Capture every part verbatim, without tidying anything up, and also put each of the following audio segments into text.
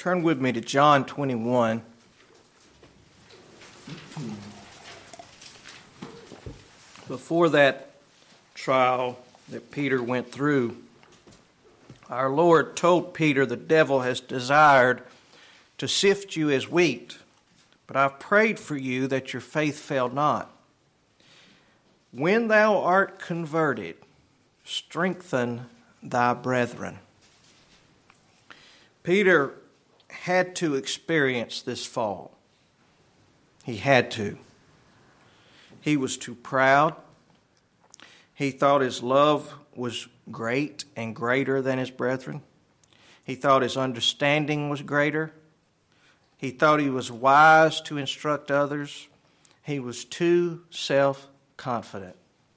Turn with me to John twenty-one. Before that trial that Peter went through, our Lord told Peter, the devil has desired to sift you as wheat, but I've prayed for you that your faith fail not. When thou art converted, strengthen thy brethren. Peter had to experience this fall. He had to. He was too proud. He thought his love was great and greater than his brethren. He thought his understanding was greater. He thought he was wise to instruct others. He was too self-confident.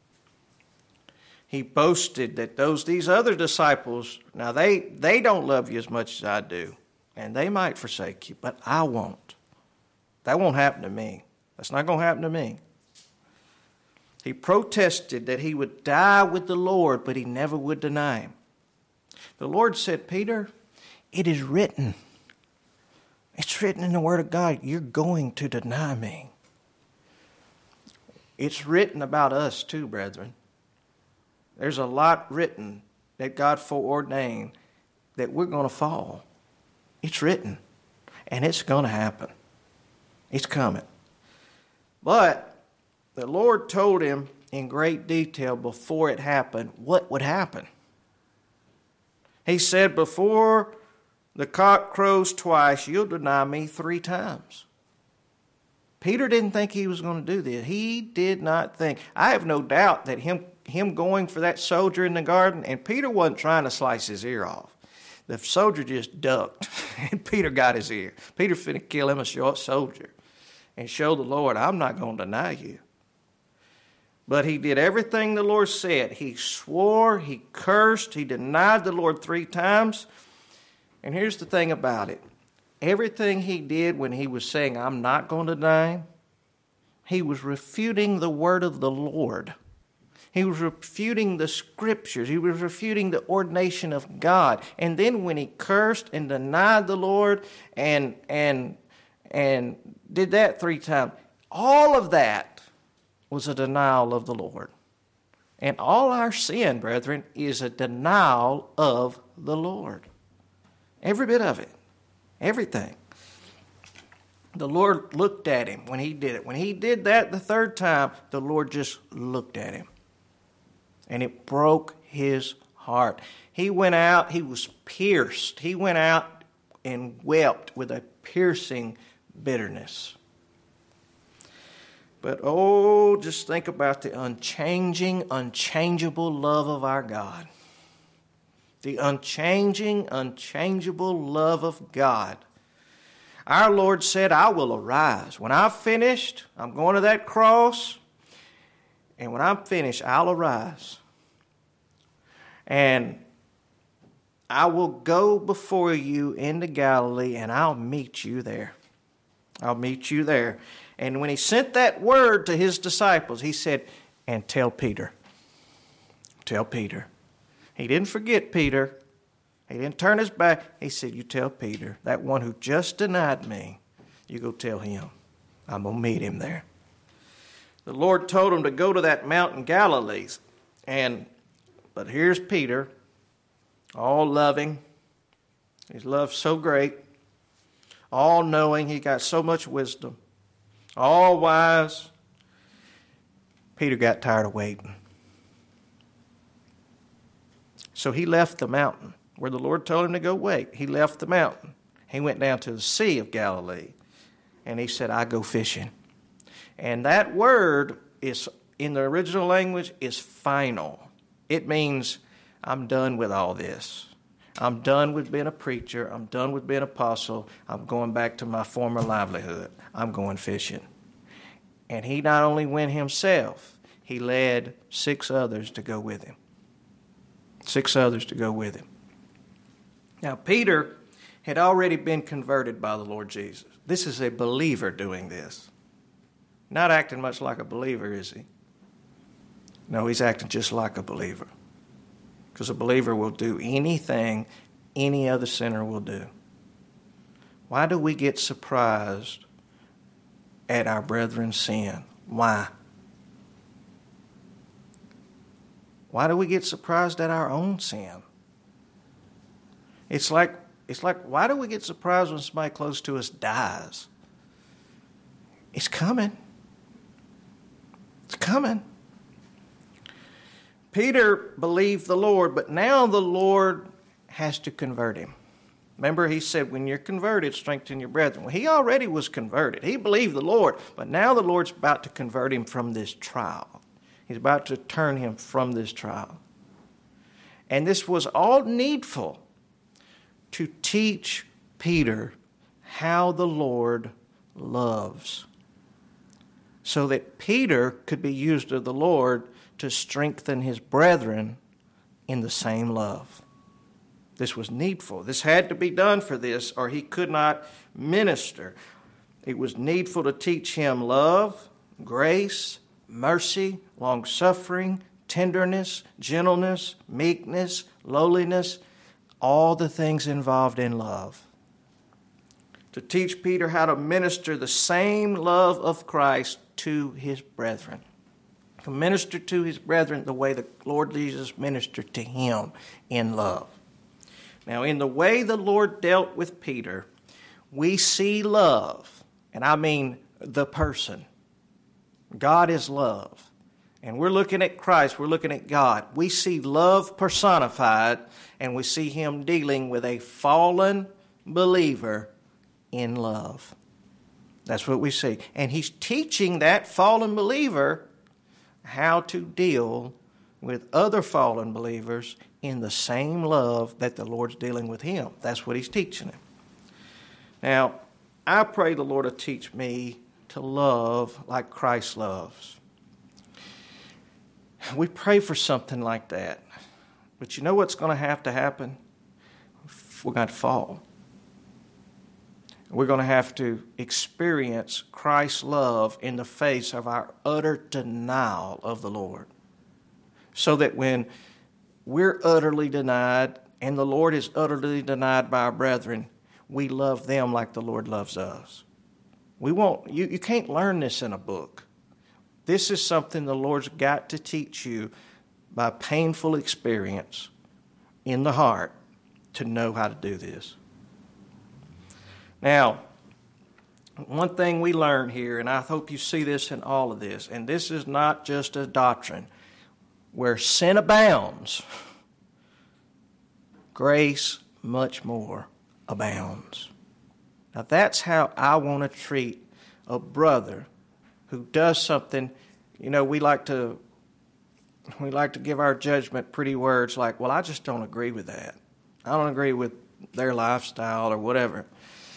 He boasted that those these other disciples, now they, they don't love you as much as I do, and they might forsake you, but I won't. That won't happen to me. That's not going to happen to me. He protested that he would die with the Lord, but he never would deny him. The Lord said, Peter, it is written. It's written in the Word of God, you're going to deny me. It's written about us too, brethren. There's a lot written that God foreordained that we're going to fall. It's written, and it's going to happen. It's coming. But the Lord told him in great detail before it happened what would happen. He said, before the cock crows twice, you'll deny me three times. Peter didn't think he was going to do this. He did not think. I have no doubt that him, him going for that soldier in the garden, and Peter wasn't trying to slice his ear off. The soldier just ducked, and Peter got his ear. Peter finna kill him, a short soldier, and show the Lord, I'm not going to deny you. But he did everything the Lord said. He swore, he cursed, he denied the Lord three times. And here's the thing about it. Everything he did when he was saying, I'm not going to deny him, he was refuting the word of the Lord. He was refuting the scriptures. He was refuting the ordination of God. And then when he cursed and denied the Lord and, and, and did that three times, all of that was a denial of the Lord. And all our sin, brethren, is a denial of the Lord. Every bit of it. Everything. The Lord looked at him when he did it. When he did that the third time, the Lord just looked at him. And it broke his heart. He went out, he was pierced. He went out and wept with a piercing bitterness. But oh, just think about the unchanging, unchangeable love of our God. The unchanging, unchangeable love of God. Our Lord said, I will arise. When I've finished, I'm going to that cross. And when I'm finished, I'll arise. And I will go before you into Galilee, and I'll meet you there. I'll meet you there. And when he sent that word to his disciples, he said, and tell Peter. Tell Peter. He didn't forget Peter. He didn't turn his back. He said, you tell Peter, that one who just denied me, you go tell him. I'm going to meet him there. The Lord told him to go to that mountain Galilee. And, but here's Peter, all loving. His love so great. All knowing. He got so much wisdom. All wise. Peter got tired of waiting. So he left the mountain where the Lord told him to go wait. He left the mountain. He went down to the Sea of Galilee. And he said, I go fishing. And that word is, in the original language, is final. It means, I'm done with all this. I'm done with being a preacher. I'm done with being an apostle. I'm going back to my former livelihood. I'm going fishing. And he not only went himself, he led six others to go with him. Six others to go with him. Now, Peter had already been converted by the Lord Jesus. This is a believer doing this. Not acting much like a believer, is he? No, he's acting just like a believer. Because a believer will do anything any other sinner will do. Why do we get surprised at our brethren's sin? Why? Why do we get surprised at our own sin? It's like, it's like, why do we get surprised when somebody close to us dies? It's coming. It's coming. Peter believed the Lord, but now the Lord has to convert him. Remember, he said, when you're converted, strengthen your brethren. Well, he already was converted. He believed the Lord, but now the Lord's about to convert him from this trial. He's about to turn him from this trial. And this was all needful to teach Peter how the Lord loves, so that Peter could be used of the Lord to strengthen his brethren in the same love. This was needful. This had to be done for this, or he could not minister. It was needful to teach him love, grace, mercy, long-suffering, tenderness, gentleness, meekness, lowliness, all the things involved in love. To teach Peter how to minister the same love of Christ to his brethren. To minister to his brethren the way the Lord Jesus ministered to him in love. Now, in the way the Lord dealt with Peter, we see love, and I mean the person. God is love. And we're looking at Christ, we're looking at God. We see love personified, and we see him dealing with a fallen believer in love. That's what we see. And he's teaching that fallen believer how to deal with other fallen believers in the same love that the Lord's dealing with him. That's what he's teaching him. Now, I pray the Lord will teach me to love like Christ loves. We pray for something like that. But you know what's going to have to happen? We're going to fall. We're going to have to experience Christ's love in the face of our utter denial of the Lord. So that when we're utterly denied and the Lord is utterly denied by our brethren, we love them like the Lord loves us. We won't, you, you can't learn this in a book. This is something the Lord's got to teach you by painful experience in the heart to know how to do this. Now, one thing we learn here, and I hope you see this in all of this, and this is not just a doctrine, where sin abounds, grace much more abounds. Now that's how I want to treat a brother who does something. You know, we like to we like to give our judgment pretty words like, well, I just don't agree with that. I don't agree with their lifestyle or whatever.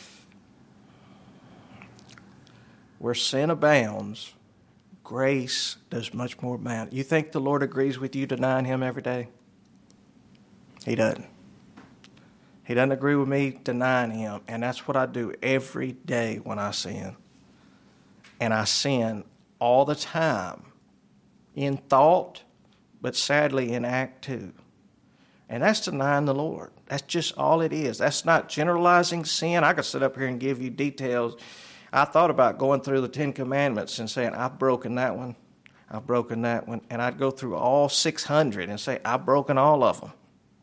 Where sin abounds, grace does much more abound. You think the Lord agrees with you denying him every day? He doesn't. He doesn't agree with me denying him. And that's what I do every day when I sin. And I sin all the time. In thought, but sadly in act too. And that's denying the Lord. That's just all it is. That's not generalizing sin. I could sit up here and give you details. I thought about going through the Ten Commandments and saying, I've broken that one, I've broken that one. And I'd go through all six hundred and say, I've broken all of them.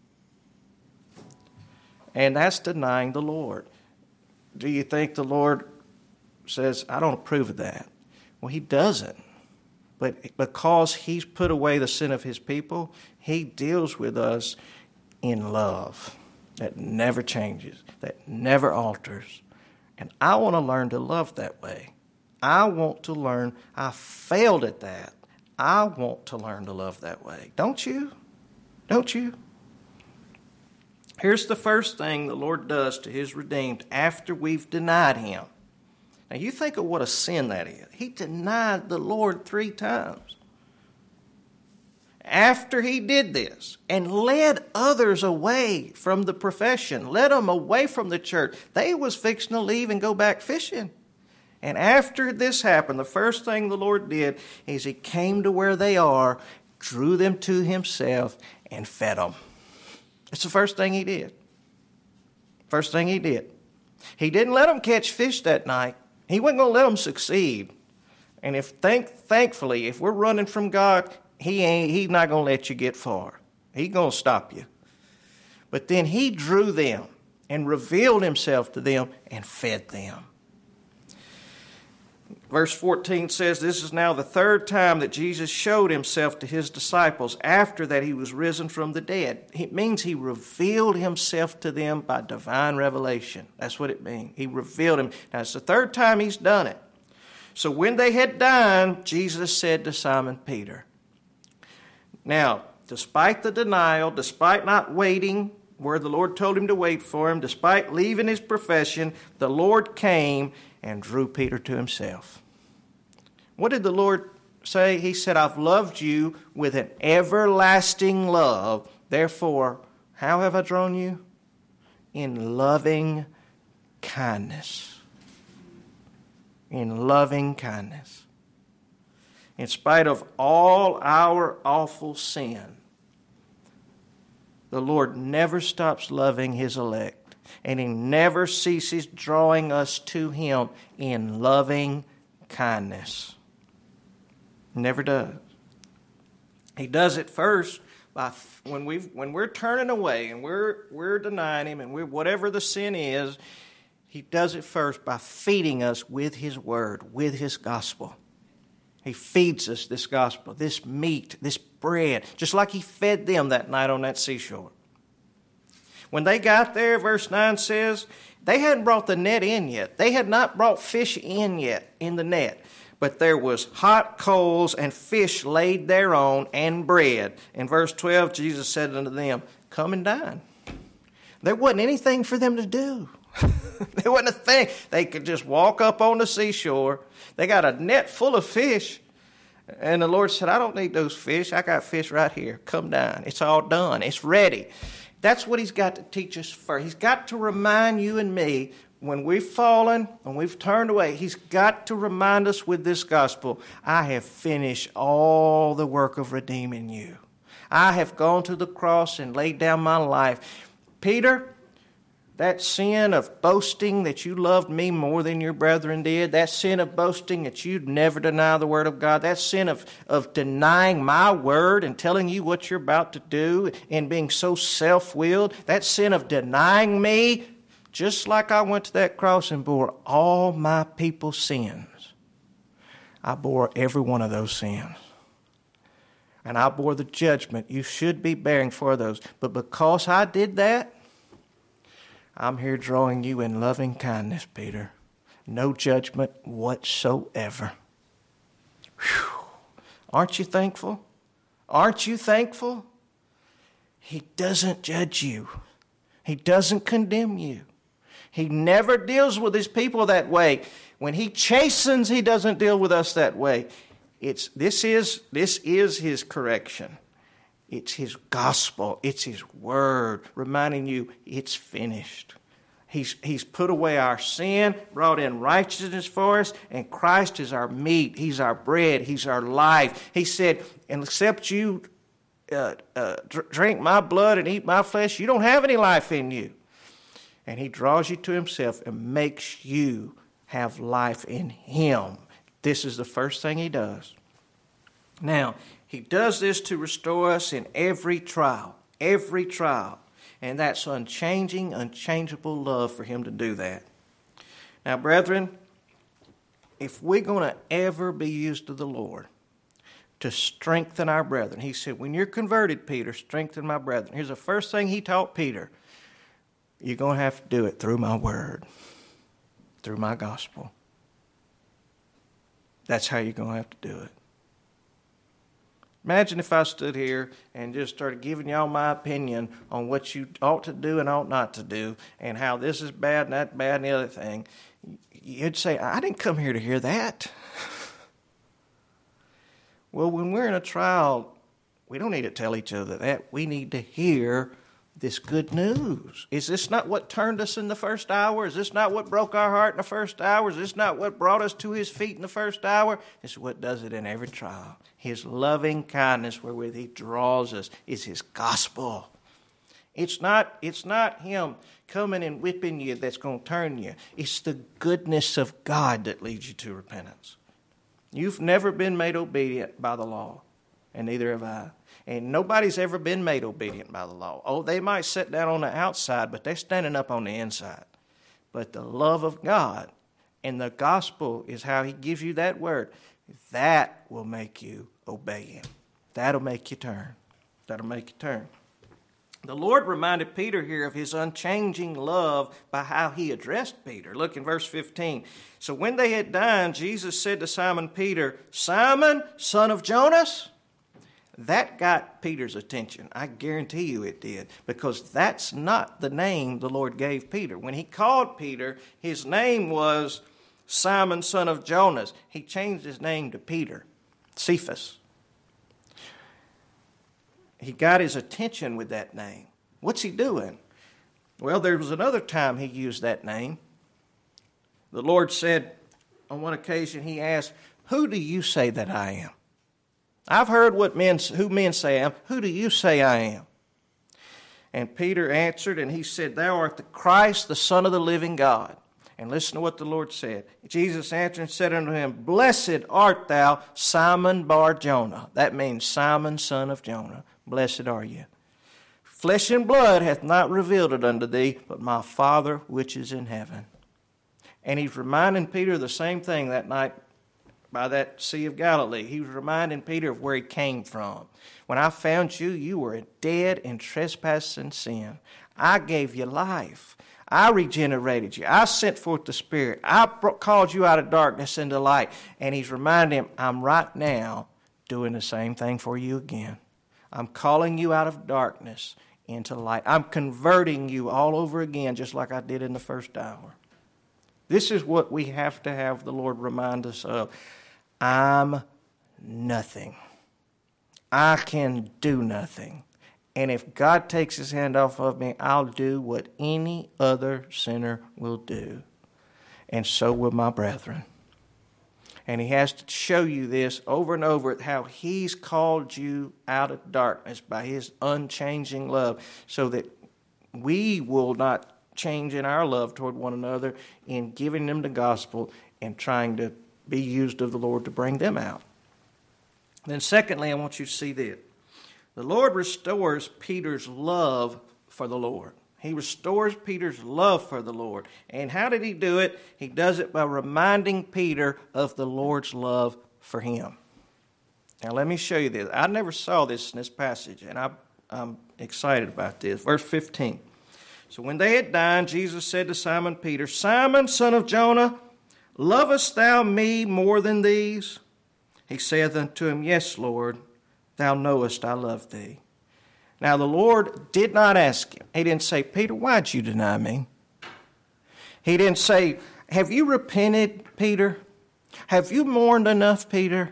And that's denying the Lord. Do you think the Lord says, I don't approve of that? Well, he doesn't. But because he's put away the sin of his people, he deals with us in love that never changes, that never alters. And I want to learn to love that way. I want to learn. I failed at that. I want to learn to love that way. Don't you? Don't you? Here's the first thing the Lord does to his redeemed after we've denied him. Now you think of what a sin that is. He denied the Lord three times. After he did this and led others away from the profession, led them away from the church, they was fixing to leave and go back fishing. And after this happened, the first thing the Lord did is he came to where they are, drew them to himself, and fed them. It's the first thing he did. First thing he did. He didn't let them catch fish that night. He wasn't going to let them succeed. And if thank, thankfully, if we're running from God, he ain't, he's not going to let you get far. He's going to stop you. But then he drew them and revealed himself to them and fed them. Verse fourteen says, this is now the third time that Jesus showed himself to his disciples after that he was risen from the dead. It means he revealed himself to them by divine revelation. That's what it means. He revealed him. Now, it's the third time he's done it. So when they had dined, Jesus said to Simon Peter. Now, despite the denial, despite not waiting where the Lord told him to wait for him, despite leaving his profession, the Lord came and drew Peter to himself. What did the Lord say? He said, I've loved you with an everlasting love. Therefore, how have I drawn you? In loving kindness. In loving kindness. In spite of all our awful sin, the Lord never stops loving his elect, and he never ceases drawing us to him in loving kindness. Never does. He does it first by when we when we're turning away and we're we're denying him and we're whatever the sin is. He does it first by feeding us with his word, with his gospel. He feeds us this gospel, this meat, this bread, just like he fed them that night on that seashore. When they got there, verse nine says, they hadn't brought the net in yet. They had not brought fish in yet in the net. But there was hot coals and fish laid thereon and bread. In verse twelve, Jesus said unto them, come and dine. There wasn't anything for them to do. There wasn't a thing. They could just walk up on the seashore. They got a net full of fish. And the Lord said, I don't need those fish. I got fish right here. Come down. It's all done. It's ready. That's what he's got to teach us first. He's got to remind you and me when we've fallen, when we've turned away, he's got to remind us with this gospel, I have finished all the work of redeeming you. I have gone to the cross and laid down my life. Peter, that sin of boasting that you loved me more than your brethren did, that sin of boasting that you'd never deny the word of God, that sin of, of denying my word and telling you what you're about to do and being so self-willed, that sin of denying me, just like I went to that cross and bore all my people's sins, I bore every one of those sins. And I bore the judgment you should be bearing for those. But because I did that, I'm here drawing you in loving kindness, Peter. No judgment whatsoever. Whew. Aren't you thankful? Aren't you thankful? He doesn't judge you. He doesn't condemn you. He never deals with his people that way. When he chastens, he doesn't deal with us that way. It's this is this is his correction. It's his gospel. It's his word reminding you it's finished. He's, he's put away our sin, brought in righteousness for us, and Christ is our meat. He's our bread. He's our life. He said, and except you uh, uh, dr- drink my blood and eat my flesh, you don't have any life in you. And he draws you to himself and makes you have life in him. This is the first thing he does. Now, he does this to restore us in every trial, every trial. And that's unchanging, unchangeable love for him to do that. Now, brethren, if we're going to ever be used to the Lord to strengthen our brethren, he said, when you're converted, Peter, strengthen my brethren. Here's the first thing he taught Peter. You're going to have to do it through my word, through my gospel. That's how you're going to have to do it. Imagine if I stood here and just started giving y'all my opinion on what you ought to do and ought not to do and how this is bad and that bad and the other thing. You'd say, I didn't come here to hear that. Well, when we're in a trial, we don't need to tell each other that. We need to hear this good news. Is this not what turned us in the first hour? Is this not what broke our heart in the first hour? Is this not what brought us to his feet in the first hour? This is what does it in every trial. His loving kindness wherewith he draws us is his gospel. It's not, it's not him coming and whipping you that's going to turn you. It's the goodness of God that leads you to repentance. You've never been made obedient by the law, and neither have I. And nobody's ever been made obedient by the law. Oh, they might sit down on the outside, but they're standing up on the inside. But the love of God and the gospel is how he gives you that word. That will make you obey him. That'll make you turn. That'll make you turn. The Lord reminded Peter here of his unchanging love by how he addressed Peter. Look in verse fifteen. So when they had dined, Jesus said to Simon Peter, Simon, son of Jonas. That got Peter's attention. I guarantee you it did, because that's not the name the Lord gave Peter. When he called Peter, his name was Simon, son of Jonas. He changed his name to Peter, Cephas. He got his attention with that name. What's he doing? Well, there was another time he used that name. The Lord said, on one occasion, he asked, who do you say that I am? I've heard what men, who men say I am. Who do you say I am? And Peter answered, and he said, thou art the Christ, the Son of the living God. And listen to what the Lord said. Jesus answered and said unto him, blessed art thou, Simon Bar-Jonah. That means Simon, son of Jonah. Blessed are you. Flesh and blood hath not revealed it unto thee, but my Father which is in heaven. And he's reminding Peter the same thing that night by that Sea of Galilee. He was reminding Peter of where he came from. When I found you, you were dead in trespass and sin. I gave you life. I regenerated you. I sent forth the Spirit. I called you out of darkness into light. And he's reminding him, I'm right now doing the same thing for you again. I'm calling you out of darkness into light. I'm converting you all over again, just like I did in the first hour. This is what we have to have the Lord remind us of. I'm nothing. I can do nothing. And if God takes his hand off of me, I'll do what any other sinner will do. And so will my brethren. And he has to show you this over and over, how he's called you out of darkness by his unchanging love, so that we will not change in our love toward one another in giving them the gospel and trying to be used of the Lord to bring them out. Then secondly, I want you to see this. The Lord restores Peter's love for the Lord. He restores Peter's love for the Lord. And how did he do it? He does it by reminding Peter of the Lord's love for him. Now let me show you this. I never saw this in this passage, and I, I'm excited about this. Verse fifteen. So when they had dined, Jesus said to Simon Peter, Simon, son of Jonah, lovest thou me more than these? He saith unto him, Yes, Lord, thou knowest I love thee. Now the Lord did not ask him. He didn't say, Peter, why'd you deny me? He didn't say, have you repented, Peter? Have you mourned enough, Peter?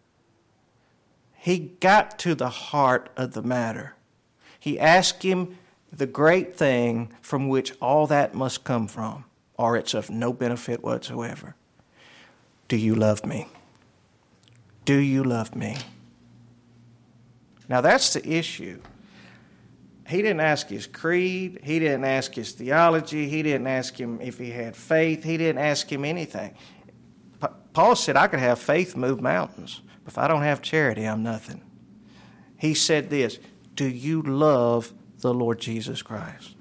He got to the heart of the matter. He asked him the great thing from which all that must come from, or it's of no benefit whatsoever. Do you love me? Do you love me? Now that's the issue. He didn't ask his creed. He didn't ask his theology. He didn't ask him if he had faith. He didn't ask him anything. Paul said, I could have faith move mountains, but if I don't have charity, I'm nothing. He said this, do you love the Lord Jesus Christ?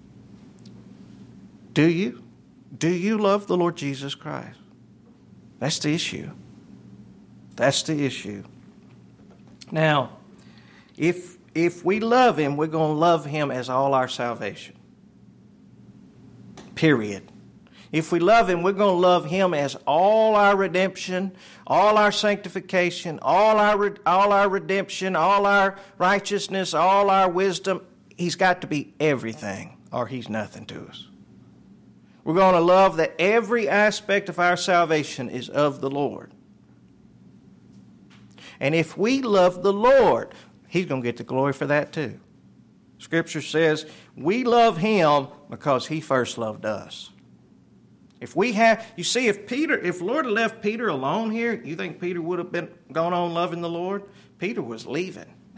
Do you? Do you love the Lord Jesus Christ? That's the issue. That's the issue. Now, if if we love him, we're going to love him as all our salvation. Period. If we love him, we're going to love him as all our redemption, all our sanctification, all our all our redemption, all our righteousness, all our wisdom. He's got to be everything, or he's nothing to us. We're going to love that every aspect of our salvation is of the Lord. And if we love the Lord, he's going to get the glory for that too. Scripture says we love him because he first loved us. If we have, you see, if Peter, if the Lord had left Peter alone here, you think Peter would have been gone on loving the Lord? Peter was leaving.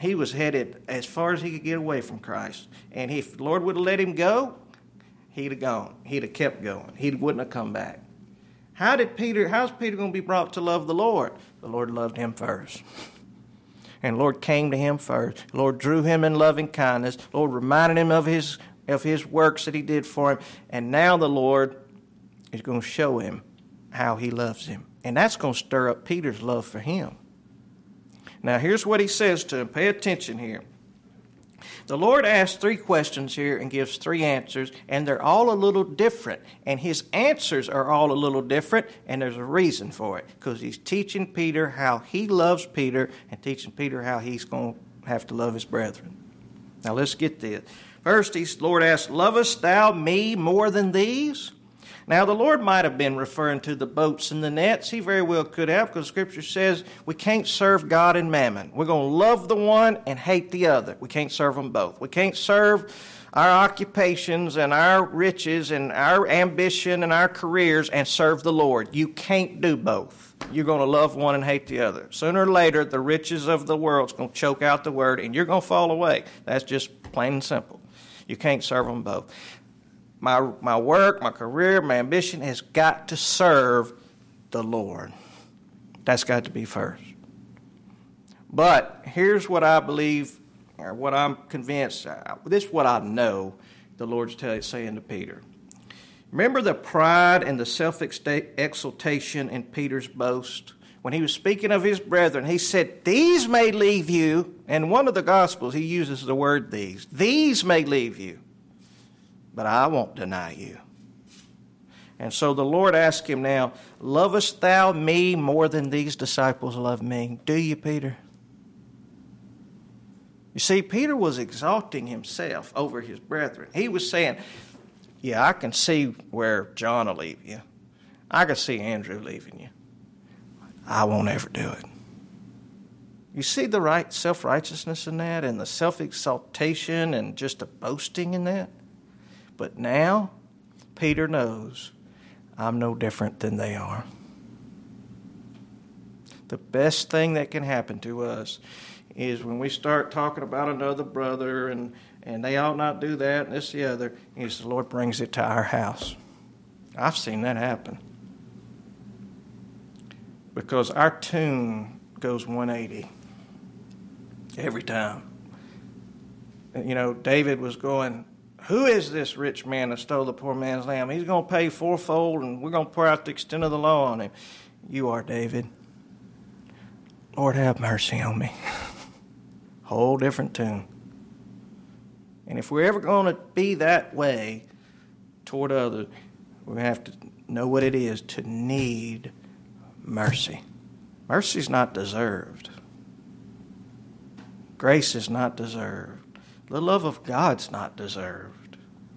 He was headed as far as he could get away from Christ. And if the Lord would have let him go, he'd have gone. He'd have kept going. He wouldn't have come back. How did Peter, how's Peter going to be brought to love the Lord? The Lord loved him first. And the Lord came to him first. The Lord drew him in loving kindness. The Lord reminded him of his, of his works that he did for him. And now the Lord is going to show him how he loves him. And that's going to stir up Peter's love for him. Now here's what he says to him. Pay attention here. The Lord asks three questions here and gives three answers, and they're all a little different. And his answers are all a little different, and there's a reason for it. Because he's teaching Peter how he loves Peter and teaching Peter how he's going to have to love his brethren. Now let's get this. First, the Lord asks, lovest thou me more than these? Now, the Lord might have been referring to the boats and the nets. He very well could have, because Scripture says we can't serve God and mammon. We're going to love the one and hate the other. We can't serve them both. We can't serve our occupations and our riches and our ambition and our careers and serve the Lord. You can't do both. You're going to love one and hate the other. Sooner or later, the riches of the world's going to choke out the word, and you're going to fall away. That's just plain and simple. You can't serve them both. My my work, my career, my ambition has got to serve the Lord. That's got to be first. But here's what I believe, or what I'm convinced, this is what I know the Lord's tell, saying to Peter. Remember the pride and the self-exaltation in Peter's boast? When he was speaking of his brethren, he said, these may leave you. In one of the Gospels, he uses the word these. These may leave you, but I won't deny you. And so the Lord asked him now, lovest thou me more than these disciples love me? Do you, Peter? You see, Peter was exalting himself over his brethren. He was saying, yeah, I can see where John will leave you. I can see Andrew leaving you. I won't ever do it. You see the right self-righteousness in that, and the self-exaltation and just the boasting in that? But now, Peter knows I'm no different than they are. The best thing that can happen to us is when we start talking about another brother and, and they ought not do that and this and the other, is the Lord brings it to our house. I've seen that happen. Because our tune goes one eighty every time. You know, David was going, who is this rich man that stole the poor man's lamb? He's going to pay fourfold, and we're going to pour out the extent of the law on him. You are, David. Lord, have mercy on me. Whole different tune. And if we're ever going to be that way toward others, we're going to have to know what it is to need mercy. Mercy is not deserved. Grace is not deserved. The love of God's not deserved.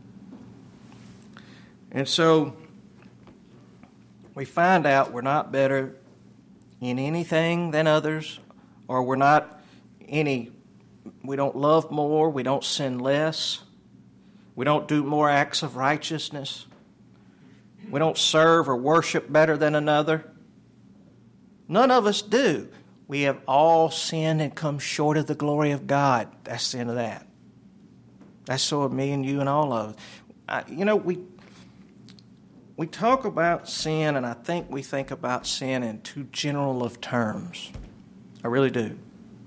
And so we find out we're not better in anything than others, or we're not any, we don't love more, we don't sin less, we don't do more acts of righteousness, we don't serve or worship better than another. None of us do. We have all sinned and come short of the glory of God. That's the end of that. That's so of me and you and all of us. I, you know, we we talk about sin, and I think we think about sin in too general of terms. I really do.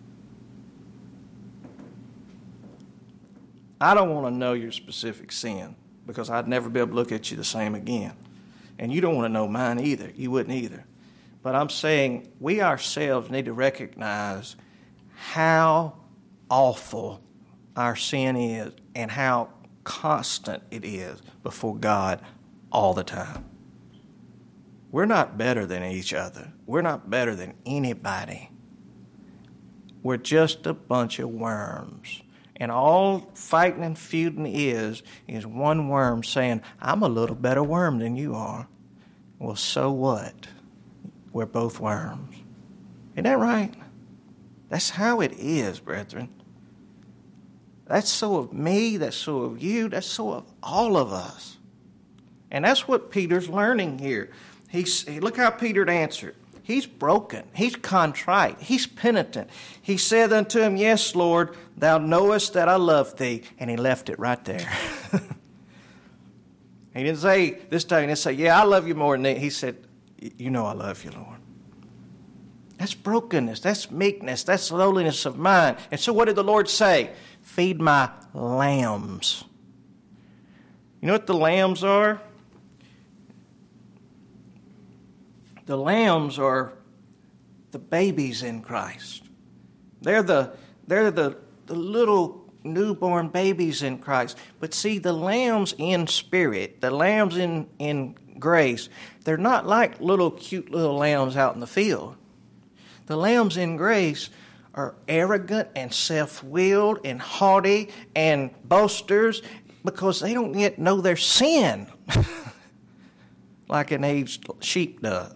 I don't want to know your specific sin, because I'd never be able to look at you the same again. And you don't want to know mine either. You wouldn't either. But I'm saying we ourselves need to recognize how awful our sin is and how constant it is before God all the time. We're not better than each other. We're not better than anybody. We're just a bunch of worms. And all fighting and feuding is, is one worm saying, I'm a little better worm than you are. Well, so what? We're both worms. Isn't that right? That's how it is, brethren. That's so of me, that's so of you, that's so of all of us. And that's what Peter's learning here. He's, look how Peter answered. he's broken. He's contrite. He's penitent. He said unto him, Yes, Lord, thou knowest that I love thee. And he left it right there. He didn't say, this time he didn't say, yeah, I love you more than that. He said, you know I love you, Lord. That's brokenness. That's meekness. That's lowliness of mind. And so what did the Lord say? Feed my lambs. You know what the lambs are? The lambs are the babies in Christ. They're the, they're the, the little newborn babies in Christ. But see, the lambs in spirit, the lambs in, in grace, they're not like little cute little lambs out in the field. The lambs in grace are arrogant and self-willed and haughty and boasters because they don't yet know their sin like an aged sheep does.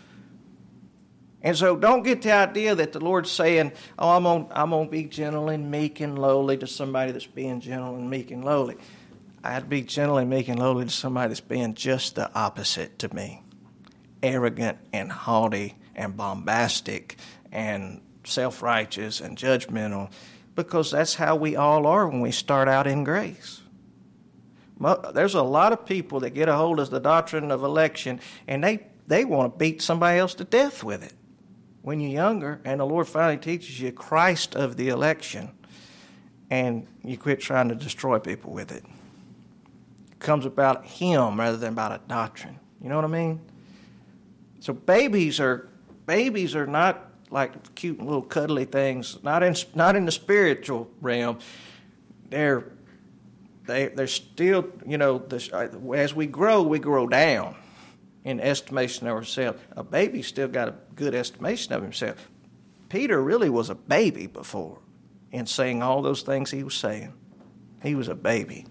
And so don't get the idea that the Lord's saying, oh, I'm going I'm to be gentle and meek and lowly to somebody that's being gentle and meek and lowly. I'd be gentle and meek and lowly to somebody that's being just the opposite to me. Arrogant and haughty and bombastic and self-righteous and judgmental, because that's how we all are when we start out in grace. There's a lot of people that get a hold of the doctrine of election, and they, they want to beat somebody else to death with it when you're younger, and the Lord finally teaches you Christ of the election, and you quit trying to destroy people with it. It comes about Him rather than about a doctrine. You know what I mean? So babies are babies are not like cute little cuddly things. Not in not in the spiritual realm. They're they they're still, you know, the, as we grow, we grow down in estimation of ourselves. A baby's still got a good estimation of himself. Peter really was a baby before in saying all those things he was saying. He was a baby.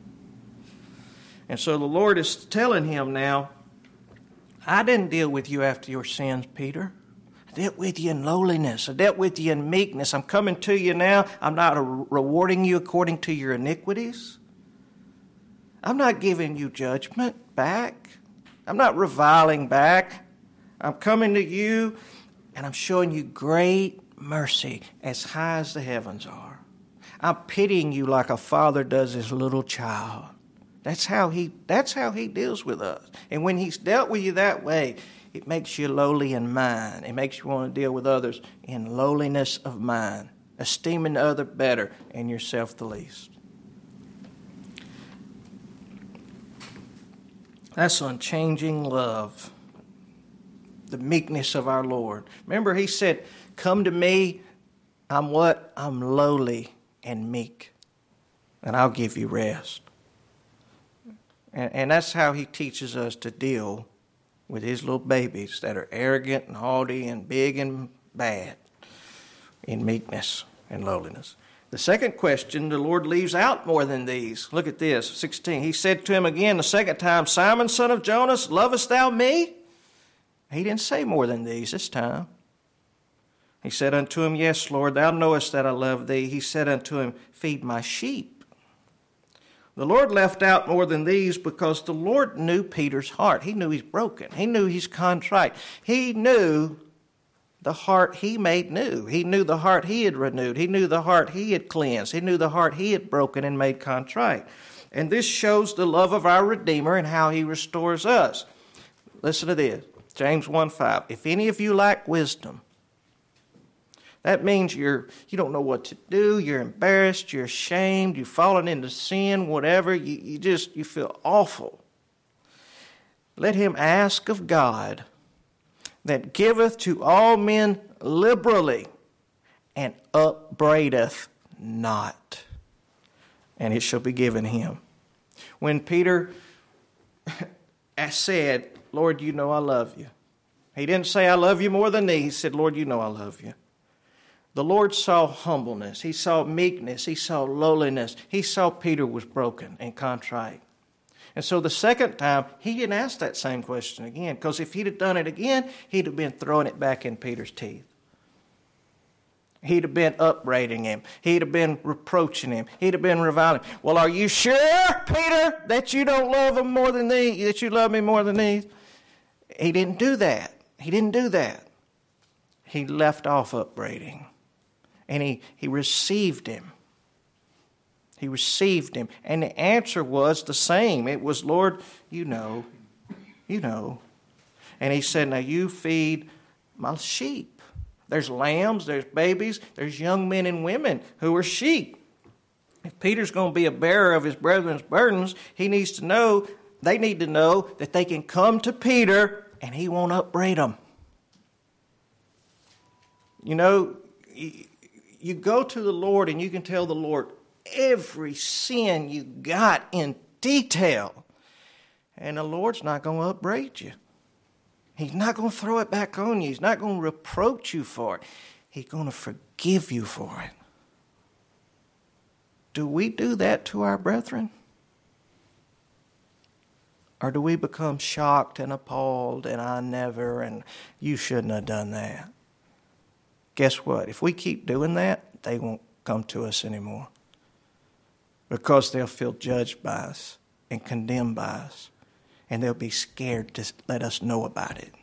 And so the Lord is telling him now, I didn't deal with you after your sins, Peter. I dealt with you in lowliness. I dealt with you in meekness. I'm coming to you now. I'm not rewarding you according to your iniquities. I'm not giving you judgment back. I'm not reviling back. I'm coming to you, and I'm showing you great mercy as high as the heavens are. I'm pitying you like a father does his little child. That's how he that's how he deals with us. And when he's dealt with you that way, it makes you lowly in mind. It makes you want to deal with others in lowliness of mind, esteeming the other better and yourself the least. That's unchanging love, the meekness of our Lord. Remember, he said, come to me, I'm what? I'm lowly and meek, and I'll give you rest. And, and that's how he teaches us to deal with his little babies that are arrogant and haughty and big and bad in meekness and lowliness. The second question, the Lord leaves out more than these. Look at this, sixteen. He said to him again the second time, Simon, son of Jonas, lovest thou me? He didn't say more than these this time. He said unto him, Yes, Lord, thou knowest that I love thee. He said unto him, Feed my sheep. The Lord left out more than these because the Lord knew Peter's heart. He knew he's broken. He knew he's contrite. He knew the heart he made new. He knew the heart he had renewed. He knew the heart he had cleansed. He knew the heart he had broken and made contrite. And this shows the love of our Redeemer and how he restores us. Listen to this, James one five. If any of you lack wisdom, that means you're you don't know what to do, you're embarrassed, you're ashamed, you've fallen into sin, whatever, you, you just you feel awful. Let him ask of God, that giveth to all men liberally, and upbraideth not, and it shall be given him. When Peter said, Lord, you know I love you. He didn't say, I love you more than thee. He said, Lord, you know I love you. The Lord saw humbleness. He saw meekness. He saw lowliness. He saw Peter was broken and contrite. And so the second time, he didn't ask that same question again, because if he'd have done it again, he'd have been throwing it back in Peter's teeth. He'd have been upbraiding him. He'd have been reproaching him. He'd have been reviling. Well, are you sure, Peter, that you don't love him more than these, that you love me more than these? He didn't do that. He didn't do that. he left off upbraiding. And he, he received him. He received him. And the answer was the same. It was, Lord, you know, you know. And he said, now you feed my sheep. There's lambs, there's babies, there's young men and women who are sheep. If Peter's going to be a bearer of his brethren's burdens, he needs to know, they need to know that they can come to Peter and he won't upbraid them. You know, you go to the Lord and you can tell the Lord every sin you got in detail. And the Lord's not going to upbraid you. He's not going to throw it back on you. He's not going to reproach you for it. He's going to forgive you for it. Do we do that to our brethren? Or do we become shocked and appalled and I never and you shouldn't have done that? Guess what? If we keep doing that, they won't come to us anymore. Because they'll feel judged by us and condemned by us. And they'll be scared to let us know about it.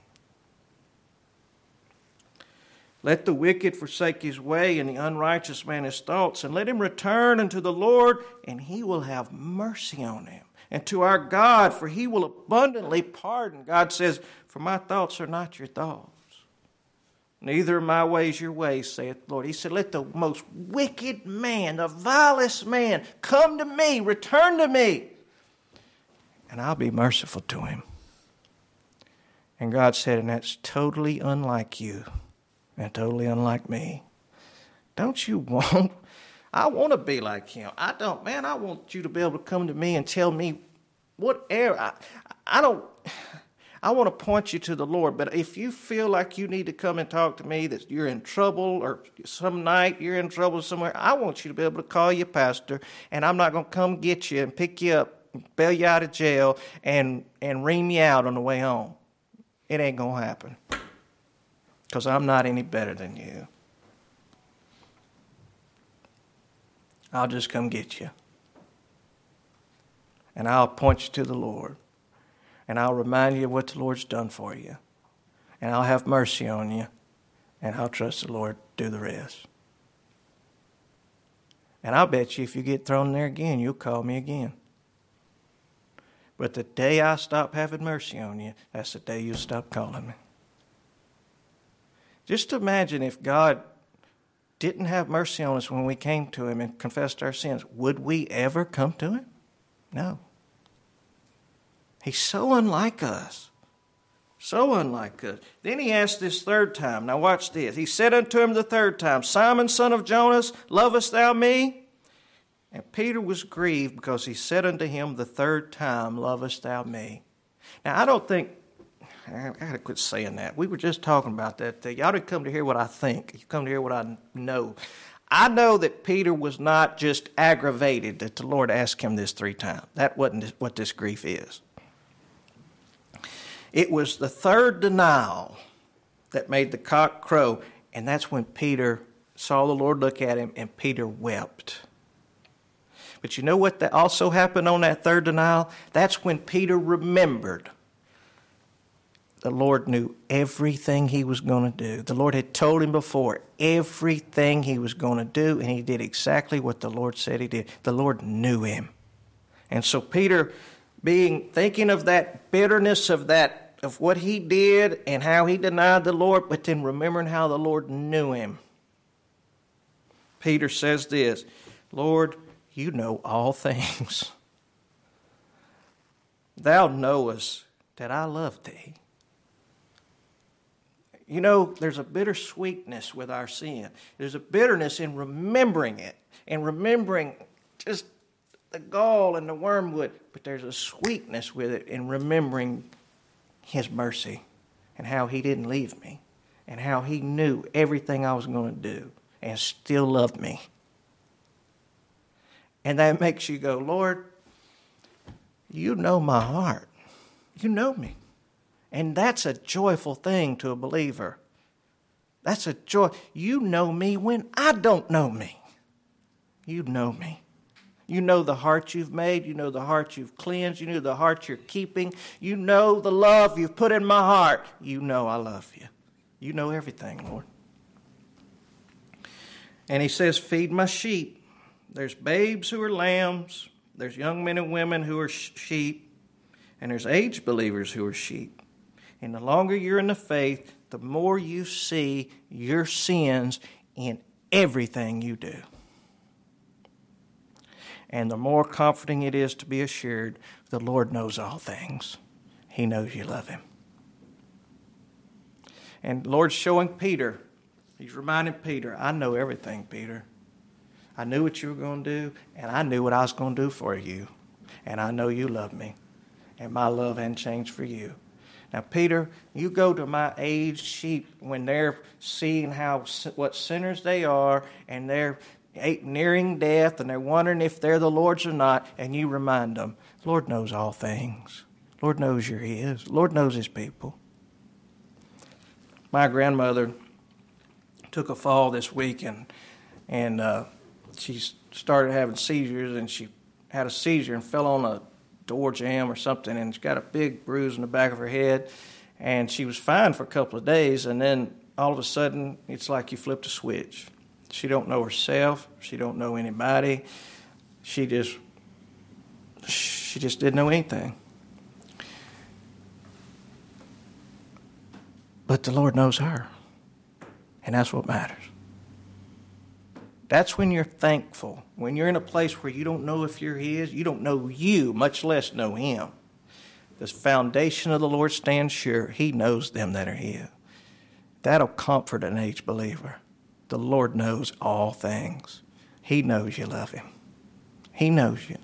Let the wicked forsake his way and the unrighteous man his thoughts, and let him return unto the Lord, and he will have mercy on him. And to our God, for he will abundantly pardon. God says, for my thoughts are not your thoughts. Neither are my ways your ways, saith the Lord. He said, let the most wicked man, the vilest man, come to me, return to me, and I'll be merciful to him. And God said, and that's totally unlike you. And totally unlike me. Don't you want, I want to be like him. I don't, man, I want you to be able to come to me and tell me whatever. I, I don't, I want to point you to the Lord. But if you feel like you need to come and talk to me, that you're in trouble, or some night you're in trouble somewhere, I want you to be able to call your pastor, and I'm not going to come get you and pick you up, bail you out of jail, and, and ream you out on the way home. It ain't going to happen. Because I'm not any better than you. I'll just come get you. And I'll point you to the Lord. And I'll remind you of what the Lord's done for you. And I'll have mercy on you. And I'll trust the Lord to do the rest. And I'll bet you if you get thrown there again, you'll call me again. But the day I stop having mercy on you, that's the day you'll stop calling me. Just imagine if God didn't have mercy on us when we came to him and confessed our sins. Would we ever come to him? No. He's so unlike us. So unlike us. Then he asked this third time. Now watch this. He said unto him the third time, Simon, son of Jonas, lovest thou me? And Peter was grieved because he said unto him the third time, lovest thou me? Now I don't think, I got to quit saying that. We were just talking about that. Y'all didn't come to hear what I think. You come to hear what I know. I know that Peter was not just aggravated that the Lord asked him this three times. That wasn't what this grief is. It was the third denial that made the cock crow. And that's when Peter saw the Lord look at him, and Peter wept. But you know what that also happened on that third denial? That's when Peter remembered. The Lord knew everything he was going to do. The Lord had told him before everything he was going to do, and he did exactly what the Lord said he did. The Lord knew him. And so Peter, being thinking of that bitterness of that of what he did and how he denied the Lord, but then remembering how the Lord knew him, Peter says this, Lord, you know all things. Thou knowest that I love thee. You know, there's a bittersweetness with our sin. There's a bitterness in remembering it and remembering just the gall and the wormwood. But there's a sweetness with it in remembering his mercy and how he didn't leave me and how he knew everything I was going to do and still loved me. And that makes you go, Lord, you know my heart. You know me. And that's a joyful thing to a believer. That's a joy. You know me when I don't know me. You know me. You know the heart you've made. You know the heart you've cleansed. You know the heart you're keeping. You know the love you've put in my heart. You know I love you. You know everything, Lord. And he says, feed my sheep. There's babes who are lambs. There's young men and women who are sheep. And there's aged believers who are sheep. And the longer you're in the faith, the more you see your sins in everything you do. And the more comforting it is to be assured the Lord knows all things. He knows you love him. And the Lord's showing Peter, he's reminding Peter, I know everything, Peter. I knew what you were going to do, and I knew what I was going to do for you. And I know you love me, and my love hadn't changed for you. Now, Peter, you go to my aged sheep when they're seeing how what sinners they are, and they're nearing death, and they're wondering if they're the Lord's or not, and you remind them, the Lord knows all things. The Lord knows you're his. The Lord knows his people. My grandmother took a fall this week, and, and uh, she started having seizures, and she had a seizure and fell on a door jamb or something, and she got a big bruise in the back of her head, and she was fine for a couple of days, and then all of a sudden, it's like you flipped a switch. She don't know herself. She don't know anybody. She just, she just didn't know anything. But the Lord knows her, and that's what matters. That's when you're thankful. When you're in a place where you don't know if you're his, you don't know you, much less know him. The foundation of the Lord stands sure. He knows them that are his. That'll comfort an aged believer. The Lord knows all things. He knows you love him. He knows you.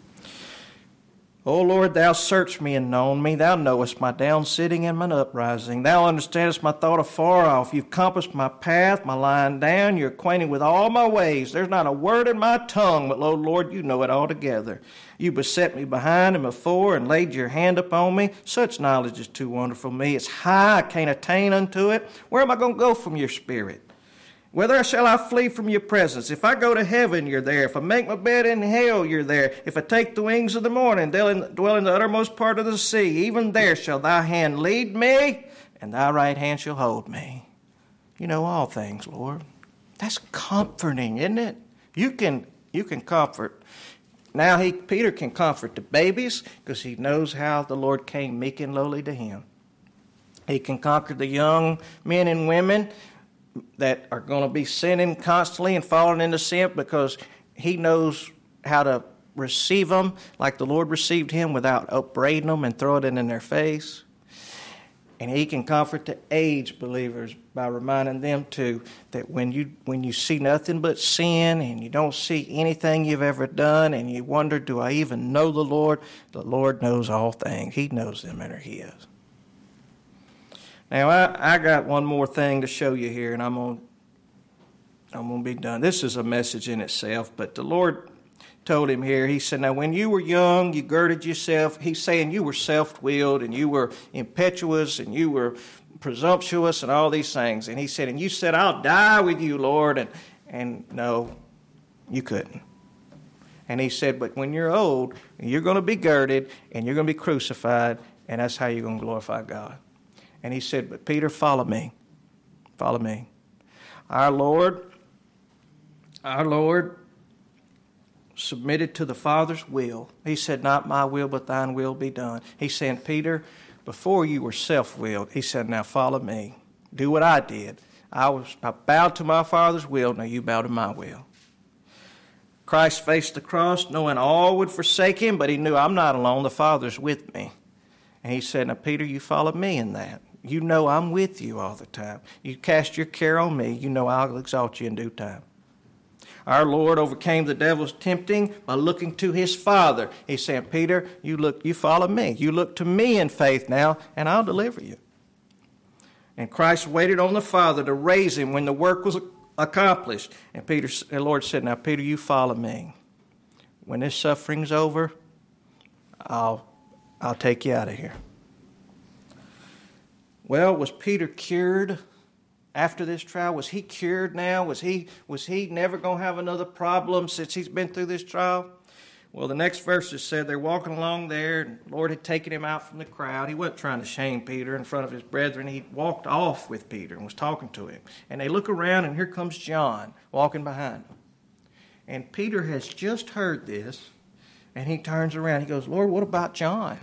O Lord, thou searchest me and known me. Thou knowest my down sitting and mine uprising. Thou understandest my thought afar off. You've compassed my path, my lying down. You're acquainted with all my ways. There's not a word in my tongue, but, O Lord, you know it altogether. You beset me behind and before and laid your hand upon me. Such knowledge is too wonderful for me. It's high, I can't attain unto it. Where am I going to go from your spirit? Whither shall I flee from your presence? If I go to heaven, you're there. If I make my bed in hell, you're there. If I take the wings of the morning, dwell in, dwell in the uttermost part of the sea, even there shall thy hand lead me, and thy right hand shall hold me. You know all things, Lord. That's comforting, isn't it? You can, you can comfort. Now he, Peter can comfort the babies because he knows how the Lord came meek and lowly to him. He can conquer the young men and women that are going to be sinning constantly and falling into sin because he knows how to receive them like the Lord received him without upbraiding them and throwing it in their face. And he can comfort the aged believers by reminding them too that when you when you see nothing but sin and you don't see anything you've ever done and you wonder, do I even know the Lord? The Lord knows all things. He knows them that are his. Now, I, I got one more thing to show you here, and I'm going I'm going to be done. This is a message in itself, but the Lord told him here, he said, now, when you were young, you girded yourself. He's saying you were self-willed, and you were impetuous, and you were presumptuous, and all these things. And he said, and you said, I'll die with you, Lord. And, and no, you couldn't. And he said, but when you're old, you're going to be girded, and you're going to be crucified, and that's how you're going to glorify God. And he said, but Peter, follow me. Follow me. Our Lord, our Lord submitted to the Father's will. He said, not my will, but thine will be done. He said, Peter, before you were self-willed, he said, now follow me. Do what I did. I was I bowed to my Father's will, now you bow to my will. Christ faced the cross, knowing all would forsake him, but he knew I'm not alone, the Father's with me. And he said, now Peter, you follow me in that. You know I'm with you all the time. You cast your care on me. You know I'll exalt you in due time. Our Lord overcame the devil's tempting by looking to his Father. He said, Peter, you look, you follow me. You look to me in faith now, and I'll deliver you. And Christ waited on the Father to raise him when the work was accomplished. And Peter, the Lord said, now Peter, you follow me. When this suffering's over, I'll, I'll take you out of here. Well, was Peter cured after this trial? Was he cured now? Was he was he never going to have another problem since he's been through this trial? Well, the next verses said they're walking along there, and the Lord had taken him out from the crowd. He wasn't trying to shame Peter in front of his brethren. He walked off with Peter and was talking to him. And they look around, and here comes John walking behind them. And Peter has just heard this, and he turns around. He goes, Lord, what about John?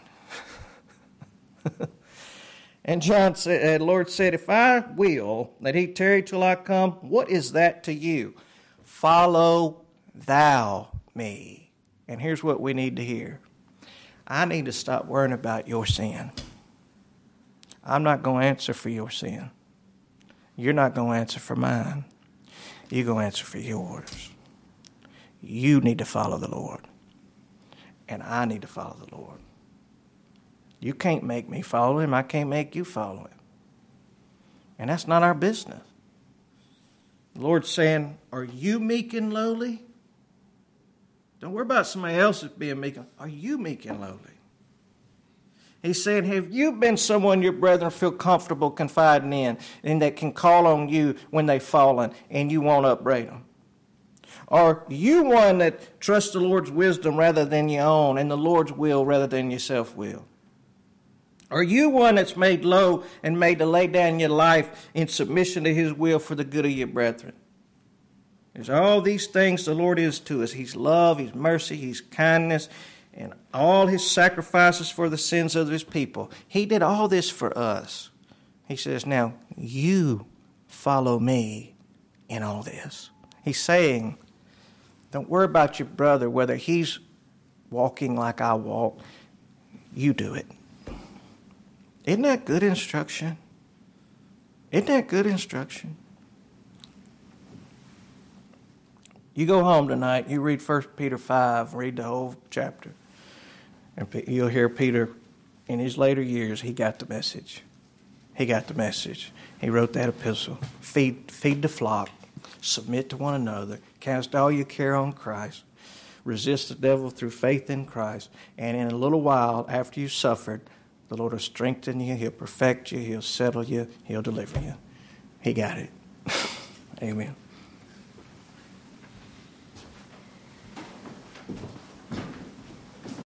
And John said, the Lord said, if I will that he tarry till I come, what is that to you? Follow thou me. And here's what we need to hear. I need to stop worrying about your sin. I'm not going to answer for your sin. You're not going to answer for mine. You're going to answer for yours. You need to follow the Lord. And I need to follow the Lord. You can't make me follow him. I can't make you follow him. And that's not our business. The Lord's saying, are you meek and lowly? Don't worry about somebody else being meek. Are you meek and lowly? He's saying, have you been someone your brethren feel comfortable confiding in and that can call on you when they've fallen and you won't upbraid them? Are you one that trusts the Lord's wisdom rather than your own and the Lord's will rather than your self-will? Are you one that's made low and made to lay down your life in submission to his will for the good of your brethren? There's all these things the Lord is to us. He's love, He's mercy, He's kindness, and all His sacrifices for the sins of His people. He did all this for us. He says, now you follow me in all this. He's saying, don't worry about your brother, whether he's walking like I walk. You do it. Isn't that good instruction? Isn't that good instruction? You go home tonight, you read First Peter five, read the whole chapter, and you'll hear Peter, in his later years, he got the message. He got the message. He wrote that epistle. Feed, feed the flock, submit to one another, cast all your care on Christ, resist the devil through faith in Christ, and in a little while, after you've suffered, the Lord will strengthen you, He'll perfect you, He'll settle you, He'll deliver you. He got it. Amen.